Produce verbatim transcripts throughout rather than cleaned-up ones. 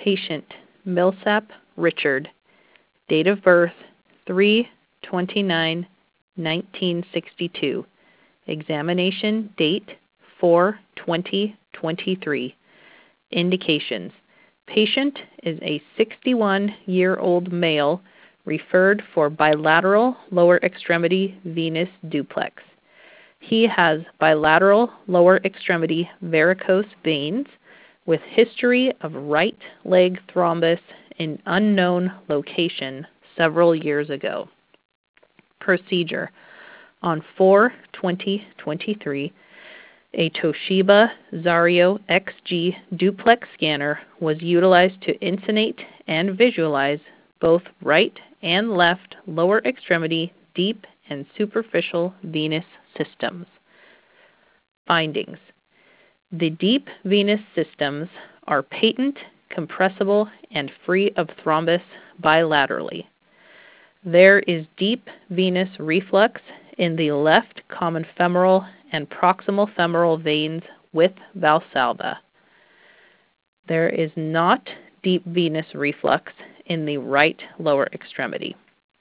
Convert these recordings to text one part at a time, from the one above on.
Patient Millsap Richard. Date of birth three twenty-nine nineteen sixty-two. Examination date four twenty twenty-three. Indications. Patient is a sixty-one-year-old male referred for bilateral lower extremity venous duplex. He has bilateral lower extremity varicose veins with history of right leg thrombus in unknown location several years ago. Procedure. On four twenty twenty-three, a Toshiba Zario X G duplex scanner was utilized to insonate and visualize both right and left lower extremity deep and superficial venous systems. Findings. The deep venous systems are patent, compressible, and free of thrombus bilaterally. There is deep venous reflux in the left common femoral and proximal femoral veins with Valsalva. There is not deep venous reflux in the right lower extremity.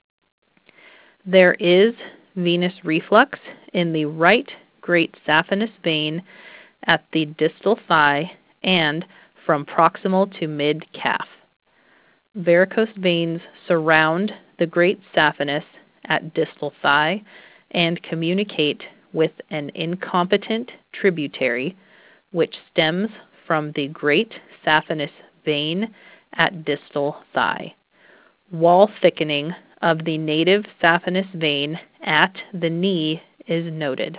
There is venous reflux in the right great saphenous vein at the distal thigh and from proximal to mid-calf. Varicose veins surround the great saphenous at distal thigh and communicate with an incompetent tributary which stems from the great saphenous vein at distal thigh. Wall thickening of the native saphenous vein at the knee is noted.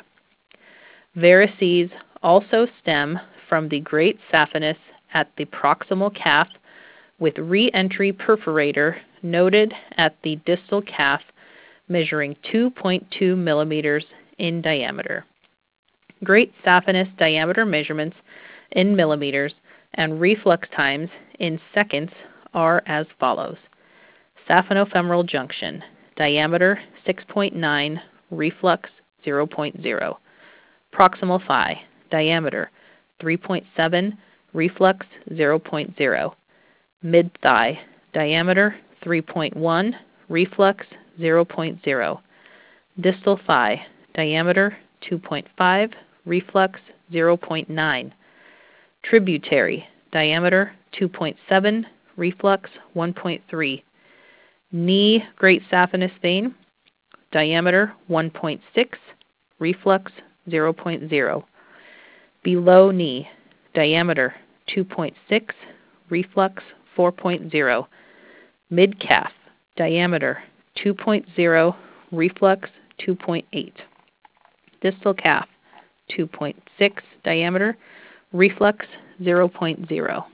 Varices also stem from the great saphenous at the proximal calf with re-entry perforator noted at the distal calf measuring two point two millimeters in diameter. Great saphenous diameter measurements in millimeters and reflux times in seconds are as follows. Saphenofemoral junction, diameter six point nine, reflux zero point zero. Proximal thigh, diameter three point seven, reflux zero point zero. Mid-thigh, diameter three point one, reflux zero point zero. Distal thigh, diameter two point five, reflux zero point nine. Tributary, diameter two point seven, reflux one point three. Knee great saphenous vein, diameter one point six, reflux zero point zero. Below knee, diameter two point six, reflux four point zero. Mid-calf, diameter two point zero, reflux two point eight. Distal calf, two point six diameter, reflux zero point zero.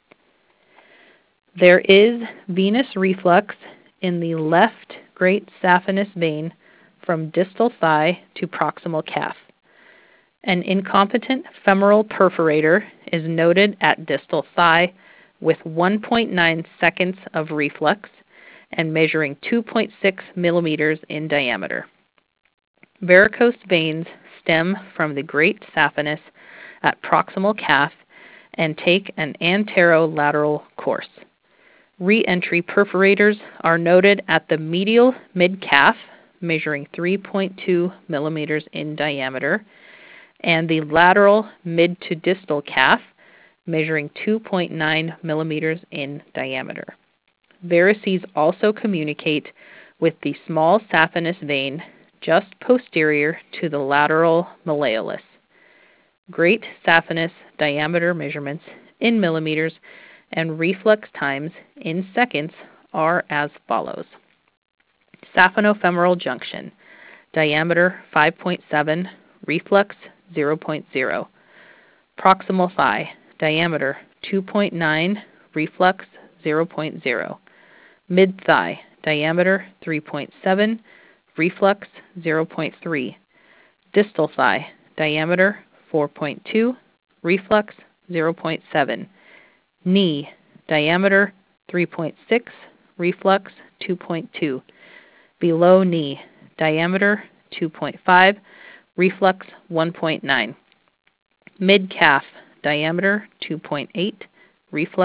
There is venous reflux in the left great saphenous vein from distal thigh to proximal calf. An incompetent femoral perforator is noted at distal thigh with one point nine seconds of reflux and measuring two point six millimeters in diameter. Varicose veins stem from the great saphenous at proximal calf and take an anterolateral course. Re-entry perforators are noted at the medial mid-calf, measuring three point two millimeters in diameter, and the lateral mid to distal calf, measuring two point nine millimeters in diameter. Varices also communicate with the small saphenous vein just posterior to the lateral malleolus. Great saphenous diameter measurements in millimeters and reflux times in seconds are as follows. Saphenofemoral junction, diameter five point seven, reflux zero point zero. Proximal thigh, diameter two point nine, reflux zero point zero. Mid-thigh, diameter three point seven, reflux zero point three. Distal thigh, diameter four point two, reflux zero point seven. Knee, diameter three point six, reflux two point two. Below knee, diameter two point five, reflux one point nine. Mid-calf, diameter two point eight, reflux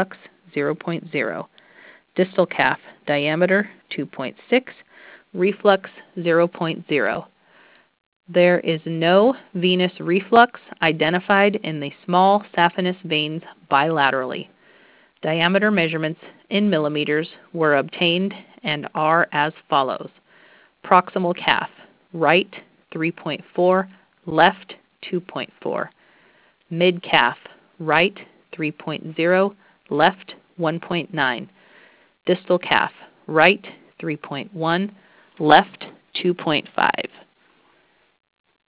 zero point zero. Distal calf diameter two point six, reflux zero point zero. There is no venous reflux identified in the small saphenous veins bilaterally. Diameter measurements in millimeters were obtained and are as follows. Proximal calf, right three point four, left two point four. Mid calf, right three point zero, left one point nine. Distal calf, right three point one, left two point five.